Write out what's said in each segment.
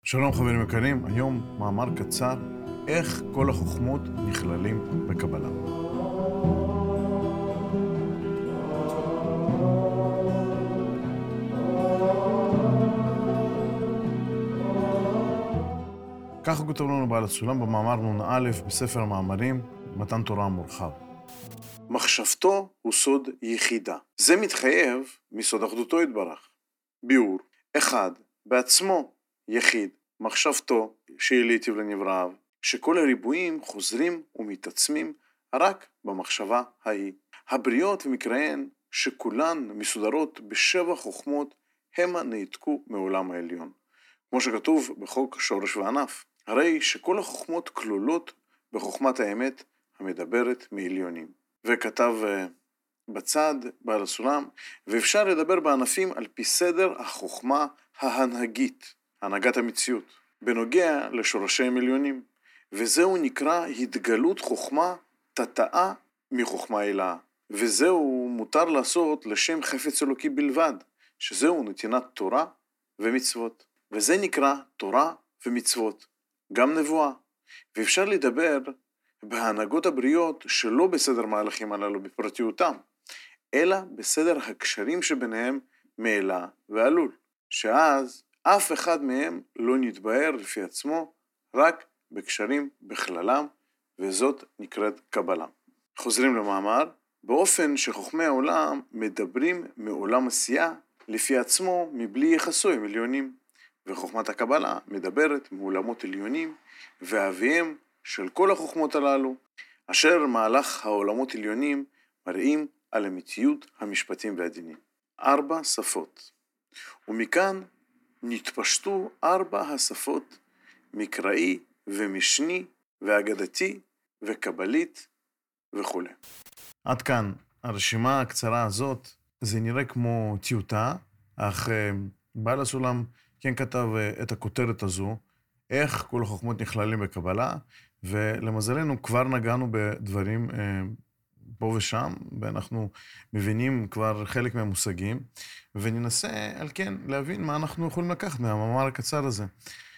שלום חברים יקרים, היום מאמר קצר, איך כל החוכמות נכללים בקבלה. ככה כותב לנו בעל הסולם במאמר נ"א בספר המאמרים, מתן תורה המורחב. מחשבתו הוא סוד יחידה. זה מתחייב מסוד אחדותו יתברך. ביאור, אחד, בעצמו יחיד, מחשבתו שהעליתיו לנבראיו, שכל הריבועים חוזרים ומתעצמים רק במחשבה ההיא. הבריות ומקראיהן שכולן מסודרות בשבע חוכמות המה נעתקו מעולם העליון. כמו שכתוב בחוק שורש וענף, הרי שכל החוכמות כלולות בחוכמת האמת המדברת מעליונים. וכתב בצד בעל הסולם, ואפשר לדבר בענפים על פי סדר החוכמה ההנהגית, הנהגת המציאות, בנוגע לשורשי עליונים, וזהו נקרא התגלות חוכמה תתאה מחוכמה אלאה, וזהו מותר לעשות לשם חפץ אלוקי בלבד, שזהו נתינת תורה ומצוות, וזה נקרא תורה ומצוות, גם נבואה, ואפשר לדבר בהנהגות הבריות שלא בסדר מהלכים הללו בפרטיותם, אלא בסדר הקשרים שביניהם מעילה ועלול, שאז אף אחד מהם לא נתבהר לפי עצמו, רק בקשרים בכללם, וזאת נקראת קבלה. חוזרים למאמר, באופן שחוכמי העולם מדברים מעולם עשייה לפי עצמו מבלי יחסו עם עליונים, וחוכמת הקבלה מדברת מעולמות עליונים ואביהם של כל החוכמות הללו, אשר מהלך העולמות עליונים מראים על אמיתיות המשפטים והדינים. 4 שפות, ומכאן נתפשטו 4 השפות, מקראי ומשני ואגדתי וקבלית וכו'. עד כאן הרשימה הקצרה הזאת, זה נראה כמו טיוטה, אך בעל הסולם כן כתב את הכותרת הזו, איך כל החוכמות נכללים בקבלה, ולמזלנו כבר נגענו בדברים פה ושם, ואנחנו מבינים כבר חלק מהמושגים, וננסה על כן להבין מה אנחנו יכולים לקחת מהמאמר הקצר הזה.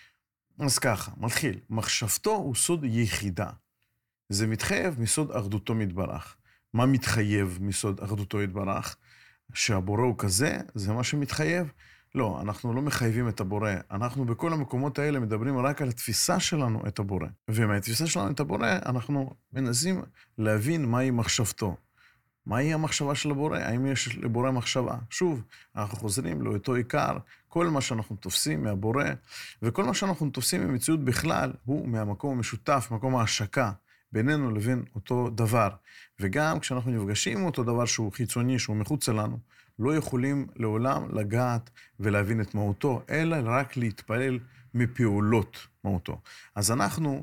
אז ככה, מתחיל, מחשבתו הוא סוד יחידה, זה מתחייב מסוד אחדותו יתברך. מה מתחייב מסוד אחדותו יתברך? שהבורא הוא כזה, זה מה שמתחייב? לא, אנחנו לא מחייבים את הבורא, אנחנו בכל המקומות האלה מדברים רק על התפיסה שלנו את הבורא. ומהתפיסה שלנו את הבורא, אנחנו מנסים להבין מהי מחשבתו. מהי המחשבה של הבורא? האם יש לבורא מחשבה? שוב, אנחנו חוזרים לאותו עיקר, כל מה שאנחנו תופסים מהבורא, וכל מה שאנחנו תופסים ממציאות בכלל, הוא מהמקום המשותף, מקום ההשקה, בינינו לבין אותו דבר. וגם כשאנחנו נפגשים עם אותו דבר שהוא חיצוני, שהוא מחוץ לנו, לא יכולים לעולם לגעת ולהבין את מהותו, אלא רק להתפעל מפעולות מהותו. אז אנחנו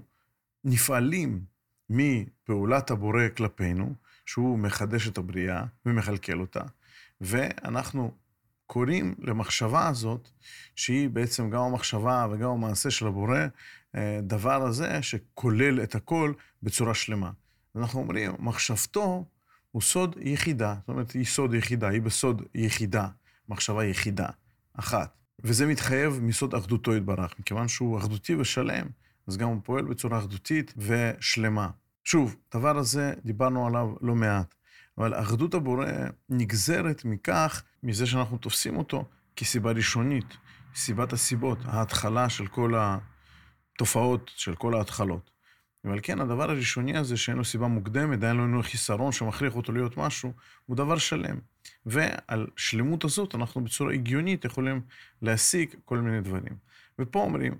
נפעלים מפעולת הבורא כלפינו, שהוא מחדש את הבריאה ומחלקל אותה, ואנחנו קוראים למחשבה הזאת, שהיא בעצם גם המחשבה וגם המעשה של הבורא, דבר הזה שכולל את הכל בצורה שלמה. אנחנו אומרים, מחשבתו הוא סוד יחידה, זאת אומרת, היא סוד יחידה, היא בסוד יחידה, מחשבה יחידה, אחת. וזה מתחייב מסוד אחדותו יתברך, מכיוון שהוא אחדותי ושלם, אז גם הוא פועל בצורה אחדותית ושלמה. שוב, דבר הזה דיברנו עליו לא מעט, אבל אחדות הבורא נגזרת מכך, מזה שאנחנו תופסים אותו כסיבה ראשונית, סיבת הסיבות, ההתחלה של כל התופעות, של כל ההתחלות. אבל כן, הדבר הראשוני הזה שאין לו סיבה מוקדמת, אין לו חיסרון שמכריח אותו להיות משהו, הוא דבר שלם. ועל שלמות הזאת אנחנו בצורה הגיונית יכולים להשיג כל מיני דברים. ופה אומרים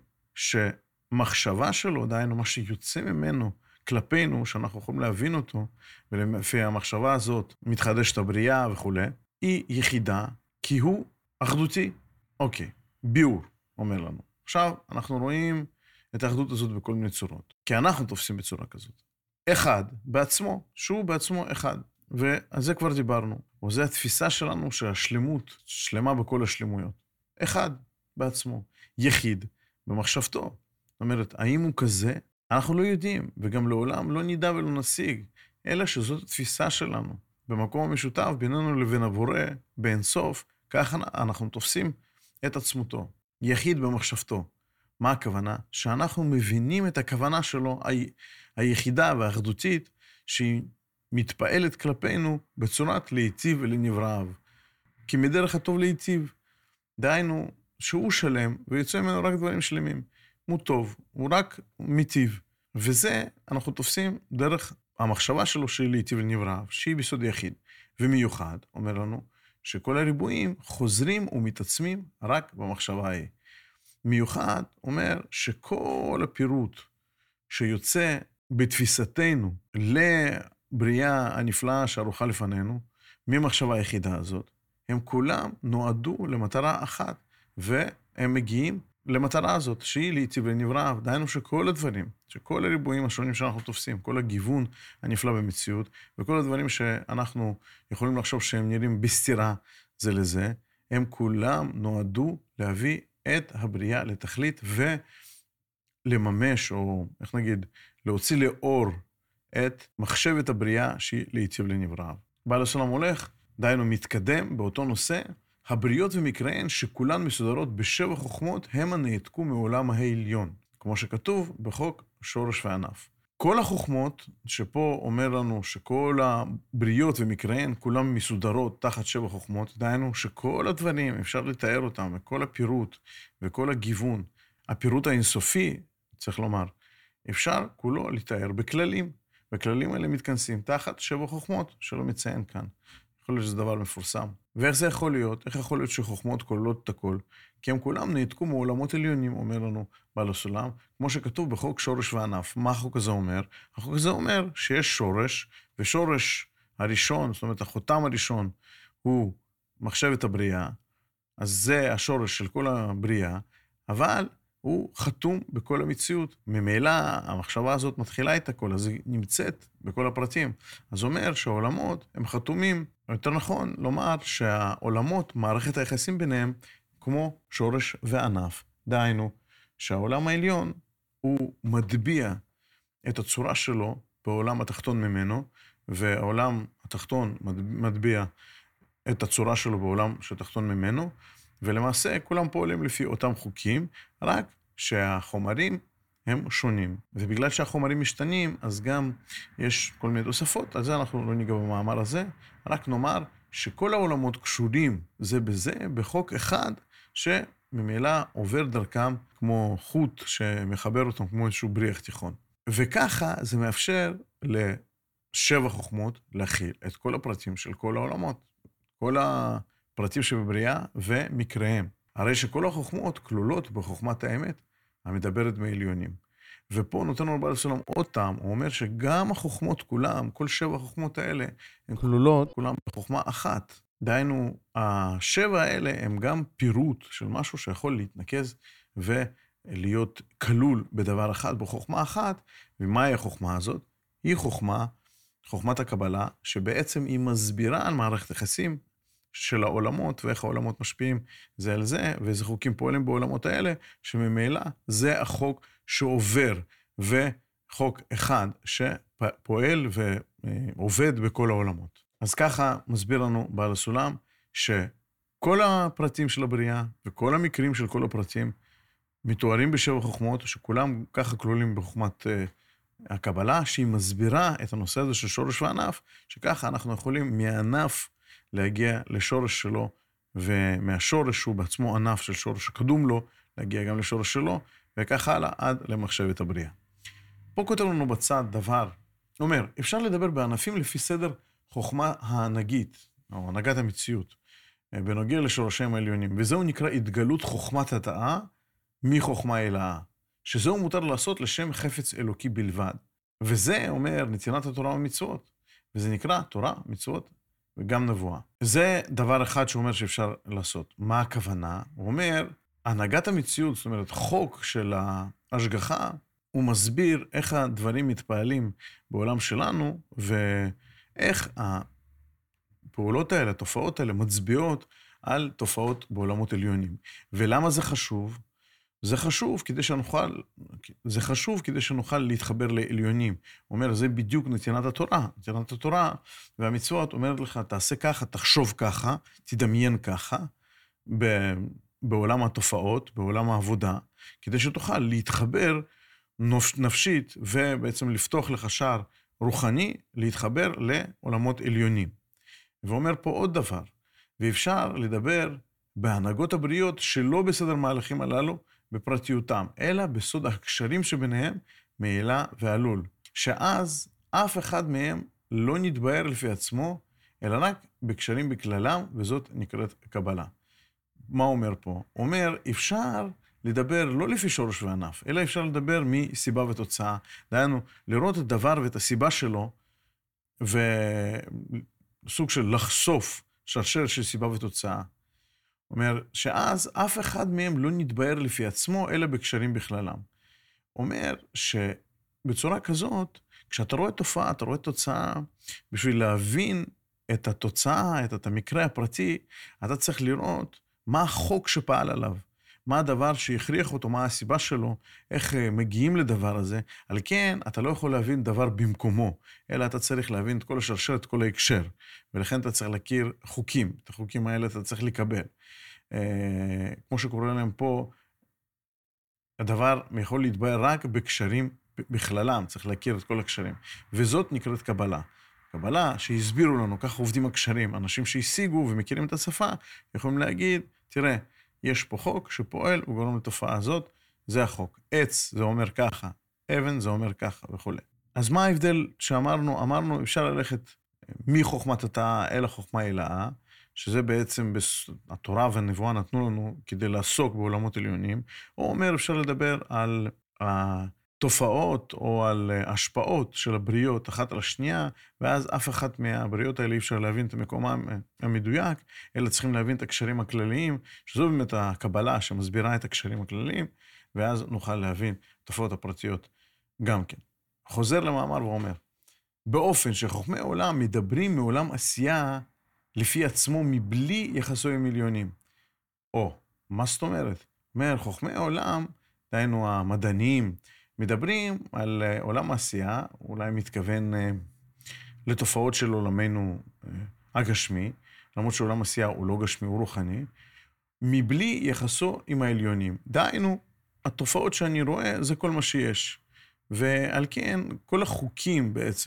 שמחשבה שלו, דהיינו מה שיוצא ממנו כלפינו, שאנחנו יכולים להבין אותו, ולפי המחשבה הזאת מתחדשת הבריאה וכו', היא יחידה, כי הוא אחדותי. אוקיי, ביאור, אומר לנו. עכשיו אנחנו רואים את האחדות הזאת בכל מיני צורות. כי אנחנו תופסים בצורה כזאת. אחד בעצמו, שהוא בעצמו אחד. ועל זה כבר דיברנו. וזו התפיסה שלנו שהשלמות, שלמה בכל השלמויות. אחד בעצמו, יחיד במחשבתו. זאת אומרת, האם הוא כזה? אנחנו לא יודעים, וגם לעולם לא נדע ולא נשיג, אלא שזאת התפיסה שלנו. במקום המשותף בינינו לבין הבורא, באינסוף, ככה אנחנו תופסים את עצמותו. יחיד במחשבתו. מה הכוונה? שאנחנו מבינים את הכוונה שלו, היחידה והאחדותית, שהיא מתפעלת כלפינו בצורת להיטיב ולנבראיו. כי מדרך הטוב להיטיב. דהיינו, שהוא שלם, ויוצא ממנו רק דברים שלמים. הוא טוב, הוא רק מיטיב. וזה אנחנו תופסים דרך המחשבה שלו שהיא להיטיב לנבראיו, שהיא ביסוד יחיד. ומיוחד, אומר לנו, שכל הריבועים חוזרים ומתעצמים רק במחשבה ההיא. מיוחד אומר שכל הפירוט שיוצא בתפיסתנו לבריאה הנפלאה שערוכה לפנינו, ממחשבה היחידה הזאת, הם כולם נועדו למטרה אחת, והם מגיעים למטרה הזאת, שהיא להיטיב לנבראיו. דהיינו שכל הדברים, שכל הריבועים השונים שאנחנו תופסים, כל הגיוון הנפלא במציאות, וכל הדברים שאנחנו יכולים לחשוב שהם נראים בסתירה זה לזה, הם כולם נועדו להביא את הבריאה לתכלית ולממש, או איך נגיד, להוציא לאור את מחשבת הבריאה שהיא להיטיב לנבראיו. בעל הסולם הולך, דהיינו מתקדם באותו נושא, הבריות ומקראיהן שכולן מסודרות בשבע חוכמות הם הנעתקו מעולם העליון, כמו שכתוב בחוק שורש וענף. כל החוכמות שפה אומר לנו שכל הבריות ומקראיהן כולן מסודרות תחת שבע חוכמות, דהיינו שכל הדברים אפשר לתאר אותם, וכל הפירוט וכל הגיוון, הפירוט האינסופי, צריך לומר, אפשר כולו לתאר בכללים, וכללים האלה מתכנסים תחת שבע חוכמות שלא מציין כאן. יכול להיות שזה דבר מפורסם. ואיך זה יכול להיות? איך יכול להיות שחוכמות כוללות את הכל? כי הם כולם נעתקו מעולמות עליונים, אומר לנו בעל הסולם, כמו שכתוב בחוק שורש וענף. מה החוק הזה אומר? החוק הזה אומר שיש שורש, ושורש הראשון, זאת אומרת החותם הראשון, הוא מחשבת הבריאה, אז זה השורש של כל הבריאה, אבל הוא חתום בכל המציאות. ממילא המחשבה הזאת מתחילה את הכל, אז היא נמצאת בכל הפרטים. אז אומר שהעולמות הם חתומים, יותר נכון לומר שהעולמות, מערכת היחסים ביניהם, כמו שורש וענף. דהיינו, שהעולם העליון הוא מטביע את הצורה שלו בעולם התחתון ממנו, והעולם התחתון מטביע את הצורה שלו בעולם שתחתון ממנו, ולמעשה כולם פועלים לפי אותם חוקים, רק שהחומרים הם שונים. ובגלל שהחומרים משתנים, אז גם יש כל מיני תוספות, על זה אנחנו לא ניגע במאמר הזה, רק נאמר שכל העולמות קשורים זה בזה בחוק אחד, שממילא עובר דרכם כמו חוט שמחבר אותם כמו איזשהו בריח תיכון. וככה זה מאפשר לשבע חוכמות להכיל את כל הפרטים של כל העולמות, כל הפרטים שבבריאה ומקראיהם. הרי שכל החוכמות כלולות בחוכמת האמת המדברת מעליונים. ופה נותן לנו בעל הסולם עוד טעם, הוא אומר שגם החוכמות כולם, כל שבע החוכמות האלה, הן כלולות כולם בחוכמה אחת. דהיינו, השבע האלה הם גם פירוט של משהו שיכול להתנקז ולהיות כלול בדבר אחד, בחוכמה אחת. ומהי החוכמה הזאת? היא חוכמת הקבלה, שבעצם היא מסבירה על מערכת יחסים של העולמות, ואיך העולמות משפיעים זה על זה, ואיזה חוקים פועלים בעולמות האלה, שממילא זה החוק שעובר, וחוק אחד שפועל ועובד בכל העולמות. אז ככה מסביר לנו בעל הסולם, שכל הפרטים של הבריאה, וכל המקרים של כל הפרטים, מתוארים בשבע חוכמות, שכולם ככה כלולים בחוכמת הקבלה, שהיא מסבירה את הנושא הזה של שורש וענף, שככה אנחנו יכולים מהענף להגיע לשורש שלו, ומהשורש שהוא בעצמו ענף של שורש שקדום לו, להגיע גם לשורש שלו, וכך הלאה עד למחשבת הבריאה. פה כותב לנו בצד דבר, אומר, אפשר לדבר בענפים לפי סדר חוכמה ההנהגית, או הנהגת המציאות, בנוגע לשורשים העליונים, וזהו נקרא התגלות חוכמת התאה מחוכמה אלאה, שזהו מותר לעשות לשם חפץ אלוקי בלבד. וזה אומר נתינת התורה ומצוות, וזה נקרא תורה, מצוות וגם נבואה. זה דבר אחד שאומר שאפשר לעשות. מה הכוונה? הוא אומר, הנהגת המציאות, זאת אומרת, חוק של ההשגחה, הוא מסביר איך הדברים מתפעלים בעולם שלנו, ואיך הפעולות האלה, התופעות האלה, מצביעות על תופעות בעולמות עליונים. ולמה זה חשוב? זה חשוב כדי שנוכל להתחבר לעליונים. הוא אומר, זה בדיוק נתינת התורה. נתינת התורה והמצוות אומרת לך, תעשה ככה, תחשוב ככה, תדמיין ככה, בעולם התופעות, בעולם העבודה, כדי שתוכל להתחבר נפשית, ובעצם לפתוח לך שער רוחני, להתחבר לעולמות עליונים. ואומר פה עוד דבר, ואפשר לדבר בהנהגות הבריות שלא בסדר מהלכים הללו בפרטיותם, אלא בסוד הקשרים שביניהם מעילה ועלול, שאז אף אחד מהם לא נתבהר לפי עצמו, אלא רק בקשרים בכללם, וזאת נקראת קבלה. מה אומר פה? אומר, אפשר לדבר לא לפי שורש וענף, אלא אפשר לדבר מסיבה ותוצאה. דהיינו, לראות את דבר ואת הסיבה שלו, וסוג של לחשוף שרשרת של סיבה ותוצאה. אומר שאז אף אחד מהם לא נתבהר לפי עצמו, אלא בקשרים בכללם. אומר שבצורה כזאת, כשאתה רואה תופעה, אתה רואה תוצאה, בשביל להבין את התוצאה, את המקרה הפרטי, אתה צריך לראות מה החוק שפעל עליו, מה הדבר שהכריח אותו, מה הסיבה שלו, איך מגיעים לדבר הזה. על כן, אתה לא יכול להבין דבר במקומו, אלא אתה צריך להבין את כל השרשרת, את כל ההקשר, ולכן אתה צריך להכיר חוקים, את החוקים האלה אתה צריך לקבל. כמו שקורא להם פה, הדבר יכול להתבהר רק בקשרים בכללם, צריך להכיר את כל הקשרים, וזאת נקראת קבלה. קבלה שהסבירו לנו, כך עובדים הקשרים, אנשים שהשיגו ומכירים את השפה, יכולים להגיד, תראה, יש פה חוק שפועל, הוא גורם לתופעה הזאת, זה החוק. עץ זה אומר ככה, אבן זה אומר ככה וכו'. אז מה ההבדל שאמרנו? אמרנו, אפשר ללכת מחוכמת התא אל החוכמה אלאה, שזה בעצם התורה והנבואה נתנו לנו כדי לעסוק בעולמות עליונים, או אומר, אפשר לדבר על התופעות או על השפעות של הבריות אחת על השנייה, ואז אף אחת מהבריות האלה אפשר להבין את המקומם המדויק, אלא צריכים להבין את הקשרים הכלליים, שזו באמת הקבלה שמסבירה את הקשרים הכלליים, ואז נוכל להבין תופעות הפרטיות גם כן. חוזר למאמר ואומר, באופן שחוכמי העולם מדברים מעולם עשייה לפי עצמו מבלי יחסו עם עליונים. או, מה זאת אומרת? אומר, חוכמי העולם, דהיינו המדענים, מדברים על עולם העשייה, אולי מתכוון לתופעות של עולמנו הגשמי, למרות שעולם העשייה הוא לא גשמי, הוא רוחני, מבלי יחסו עם העליונים. דהיינו, התופעות שאני רואה זה כל מה שיש. ועל כן, כל החוקים בעצם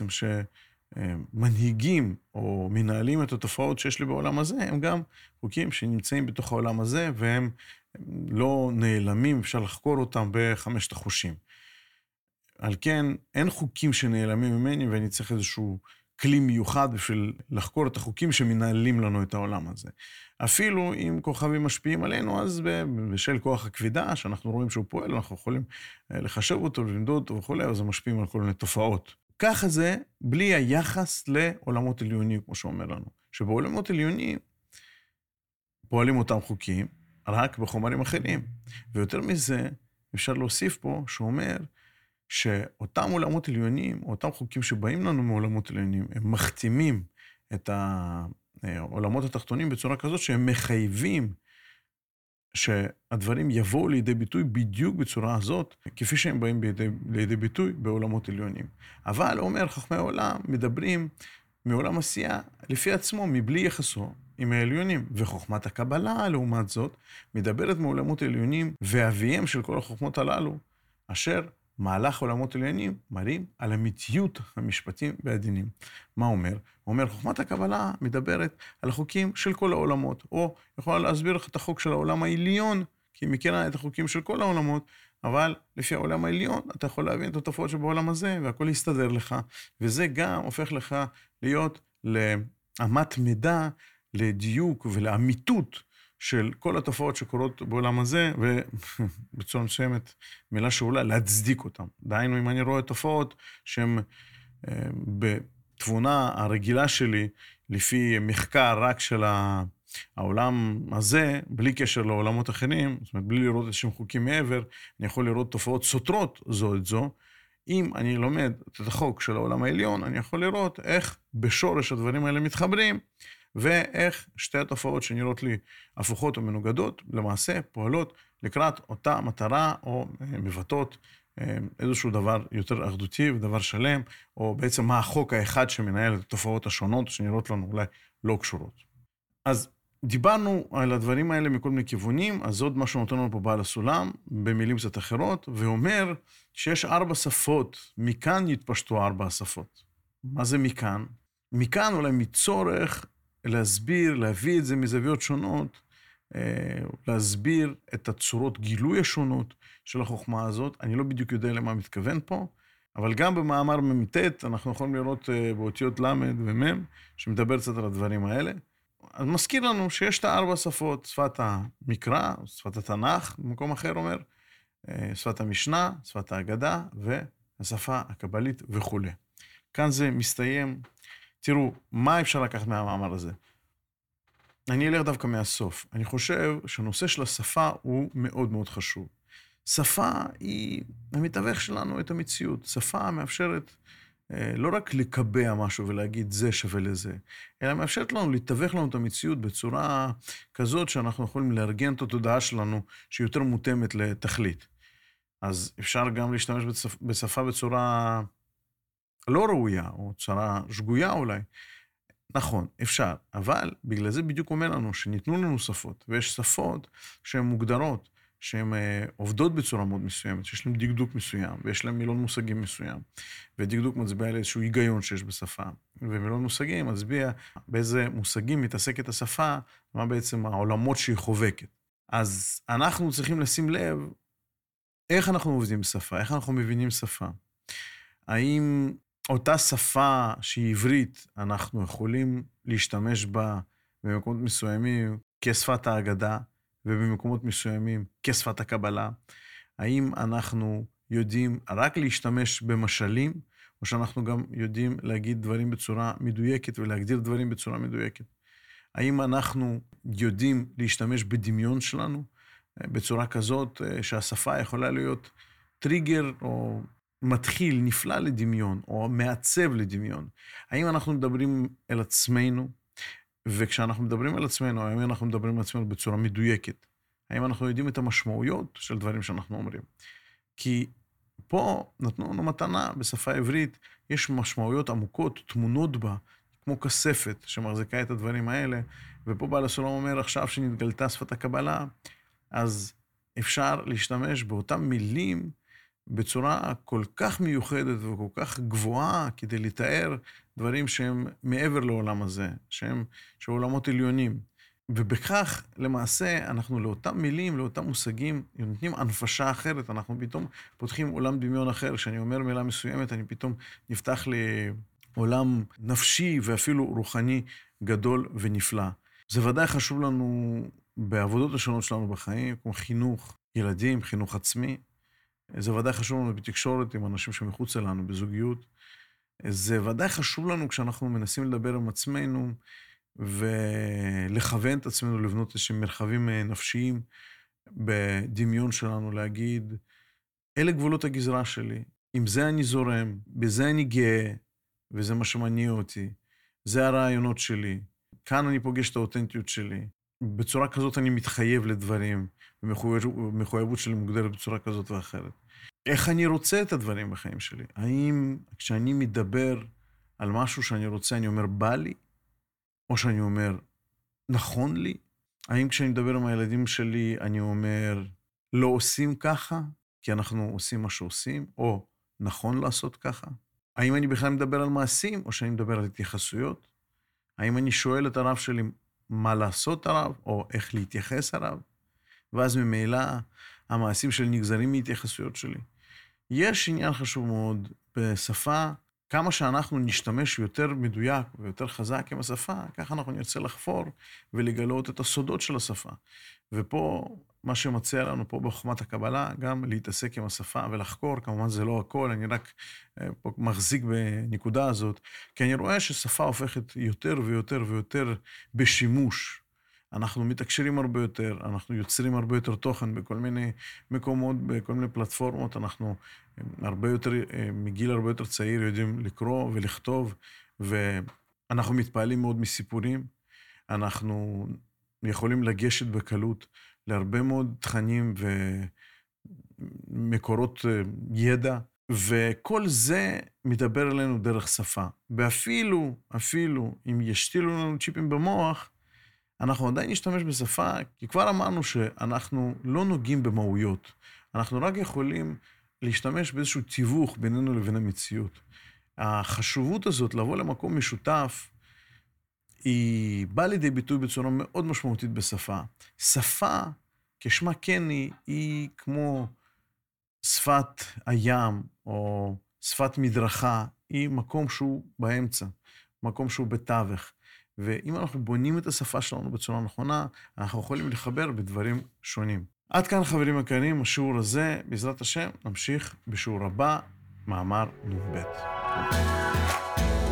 שמנהיגים או מנהלים את התופעות שיש לי בעולם הזה, הם גם חוקים שנמצאים בתוך העולם הזה, והם לא נעלמים, אפשר לחקור אותם בחמשת החושים. על כן, אין חוקים שנעלמים ממני, ואני צריך איזשהו כלי מיוחד בשביל לחקור את החוקים שמנהלים לנו את העולם הזה. אפילו אם כוכבים משפיעים עלינו, אז בשל כוח הכבידה, שאנחנו רואים שהוא פועל, אנחנו יכולים לחשב אותו, למדוד אותו וכו', אז הם משפיעים על כל מיני תופעות. ככה זה, בלי היחס לעולמות עליונים, כמו שאומר לנו. שבעולמות עליונים פועלים אותם חוקים, רק בחומרים אחרים. ויותר מזה, אפשר להוסיף פה, שאומר, שאותם עולמות עליונים, או אותם חוקים שבאים לנו מעולמות עליונים, הם מחתימים את העולמות התחתונים בצורה כזאת שהם מחייבים שהדברים יבואו לידי ביטוי בדיוק בצורה הזאת, כפי שהם באים לידי ביטוי בעולמות עליונים. אבל, אומר, חכמי העולם מדברים מעולם עשייה לפי עצמו, מבלי יחסו עם העליונים. וחוכמת הקבלה, לעומת זאת, מדברת מעולמות עליונים, ואביהם של כל החוכמות הללו, אשר מהלך עולמות עליונים מראים על אמיתיות המשפטים והדינים. מה אומר? הוא אומר, חוכמת הקבלה מדברת על החוקים של כל העולמות, או יכולה להסביר לך את החוק של העולם העליון, כי היא מכירה את החוקים של כל העולמות, אבל לפי העולם העליון אתה יכול להבין את התופעות שבעולם הזה, והכל יסתדר לך, וזה גם הופך לך להיות לאמת מידה, לדיוק ולאמיתות, של כל התופעות שקורות בעולם הזה, ובצורה מסוימת, מילה שאולי להצדיק אותם. דהיינו, אם אני רואה תופעות שהן בתבונה הרגילה שלי, לפי מחקר רק של העולם הזה, בלי קשר לעולמות אחרים, זאת אומרת, בלי לראות איזשהם חוקים מעבר, אני יכול לראות תופעות סותרות זו את זו. אם אני לומד את החוק של העולם העליון, אני יכול לראות איך בשורש הדברים האלה מתחברים, ואיך שתי התופעות שנראות לי הפוכות או מנוגדות, למעשה פועלות לקראת אותה מטרה או מבטאות איזשהו דבר יותר אחדותי ודבר שלם, או בעצם מה החוק האחד שמנהל את התופעות השונות שנראות לנו אולי לא קשורות. אז דיברנו על הדברים האלה מכל מיני כיוונים, אז עוד משהו נותן לנו פה בעל הסולם, במילים קצת אחרות, ואומר שיש 4 שפות, מכאן יתפשטו 4 השפות. מה זה מכאן? מכאן אולי מצורך להסביר, להביא את זה מזוויות שונות, להסביר את הצורות גילוי השונות של החוכמה הזאת. אני לא בדיוק יודע למה מתכוון פה, אבל גם במאמר ממתת אנחנו יכולים לראות באותיות למד ומם, שמדבר קצת על הדברים האלה. אז מזכיר לנו שיש את 4 שפות, שפת המקרא, שפת התנ"ך, במקום אחר אומר, שפת המשנה, שפת האגדה, והשפה הקבלית וכו'. כאן זה מסתיים. תראו, מה אפשר לקחת מהמאמר הזה? אני אלך דווקא מהסוף. אני חושב שהנושא של השפה הוא מאוד מאוד חשוב. שפה היא המתווך שלנו את המציאות. שפה מאפשרת לא רק לקבע משהו ולהגיד זה שווה לזה, אלא מאפשרת לנו לתווך לנו את המציאות בצורה כזאת שאנחנו יכולים לארגן את התודעה שלנו שהיא יותר מותאמת לתכלית. אז אפשר גם להשתמש בשפה בצורה לא ראויה, או צורה שגויה אולי. נכון, אפשר, אבל בגלל זה בדיוק אומר לנו שניתנו לנו שפות, ויש שפות שהן מוגדרות, שהן עובדות בצורה מאוד מסוימת, שיש להן דקדוק מסוים, ויש להן מילון מושגים מסוים, ודקדוק מצביע על איזשהו היגיון שיש בשפה, ומילון מושגים מצביע באיזה מושגים מתעסקת השפה, מה בעצם העולמות שהיא חובקת. אז אנחנו צריכים לשים לב איך אנחנו עובדים בשפה, איך אנחנו מבינים שפה. האם אותה שפה שהיא עברית, אנחנו יכולים להשתמש בה במקומות מסוימים כשפת האגדה, ובמקומות מסוימים כשפת הקבלה? האם אנחנו יודעים רק להשתמש במשלים, או שאנחנו גם יודעים להגיד דברים בצורה מדויקת ולהגדיר דברים בצורה מדויקת? האם אנחנו יודעים להשתמש בדמיון שלנו בצורה כזאת שהשפה יכולה להיות טריגר או מתחיל, נפלא לדמיון, או מעצב לדמיון? האם אנחנו מדברים אל עצמנו, וכשאנחנו מדברים על עצמנו, האם אנחנו מדברים על עצמנו בצורה מדויקת? האם אנחנו יודעים את המשמעויות של דברים שאנחנו אומרים? כי פה נתנו לנו מתנה בשפה העברית, יש משמעויות עמוקות, תמונות בה, כמו כספת שמחזיקה את הדברים האלה, ופה בעל הסולם אומר, עכשיו שנתגלתה שפת הקבלה, אז אפשר להשתמש באותם מילים בצורה כל כך מיוחדת וכל כך גבוהה, כדי לתאר דברים שהם מעבר לעולם הזה, שהם עולמות עליונים. ובכך, למעשה, אנחנו לאותם מילים, לאותם מושגים, נותנים הנפשה אחרת, אנחנו פתאום פותחים עולם דמיון אחר. כשאני אומר מילה מסוימת, אני פתאום נפתח לעולם נפשי ואפילו רוחני גדול ונפלא. זה ודאי חשוב לנו בעבודות השונות שלנו בחיים, כמו חינוך ילדים, חינוך עצמי. זה ודאי חשוב לנו בתקשורת עם אנשים שמחוץ אלינו, בזוגיות. זה ודאי חשוב לנו כשאנחנו מנסים לדבר עם עצמנו, ולכוון את עצמנו לבנות איזשהם מרחבים נפשיים בדמיון שלנו, להגיד, אלה גבולות הגזרה שלי, עם זה אני זורם, בזה אני גאה, וזה מה שמניע אותי, זה הרעיונות שלי, כאן אני פוגש את האותנטיות שלי, בצורה כזאת אני מתחייב לדברים, ומחויבות שלי מוגדרת בצורה כזאת ואחרת. איך אני רוצה את הדברים בחיים שלי? האם כשאני מדבר על משהו שאני רוצה, אני אומר, בא לי? או שאני אומר, נכון לי? האם כשאני מדבר עם הילדים שלי, אני אומר, לא עושים ככה, כי אנחנו עושים מה שעושים, או נכון לעשות ככה? האם אני בכלל מדבר על מעשים, או שאני מדבר על התייחסויות? האם אני שואל את הרב שלי מה לעשות הרב, או איך להתייחס הרב? ואז ממילא המעשים שלי נגזרים מהתייחסויות שלי. יש עניין חשוב מאוד בשפה, כמה שאנחנו נשתמש יותר מדויק ויותר חזק עם השפה, ככה אנחנו נרצה לחפור ולגלות את הסודות של השפה. ופה מה שמציע לנו פה בחוכמת הקבלה, גם להתעסק עם השפה ולחקור, כמובן זה לא הכל, אני רק פה מחזיק בנקודה הזאת, כי אני רואה ששפה הופכת יותר ויותר ויותר בשימוש. אנחנו מתקשרים הרבה יותר, אנחנו יוצרים הרבה יותר תוכן בכל מיני מקומות, בכל מיני פלטפורמות, אנחנו הרבה יותר, מגיל הרבה יותר צעיר יודעים לקרוא ולכתוב, ואנחנו מתפעלים מאוד מסיפורים, אנחנו יכולים לגשת בקלות להרבה מאוד תכנים ומקורות ידע, וכל זה מדבר אלינו דרך שפה. ואפילו אם ישתילו לנו צ'יפים במוח, אנחנו עדיין נשתמש בשפה, כי כבר אמרנו שאנחנו לא נוגעים במהויות. אנחנו רק יכולים להשתמש באיזשהו תיווך בינינו לבין המציאות. החשובות הזאת, לבוא למקום משותף, היא באה לידי ביטוי בצורה מאוד משמעותית בשפה. שפה, כשמה כן היא כמו שפת הים, או שפת מדרכה, היא מקום שהוא באמצע, מקום שהוא בתווך. ואם אנחנו בונים את השפה שלנו בצורה נכונה, אנחנו יכולים לחבר בדברים שונים. עד כאן חברים יקרים, השיעור הזה, בעזרת השם, נמשיך בשיעור הבא, מאמר נ"ב.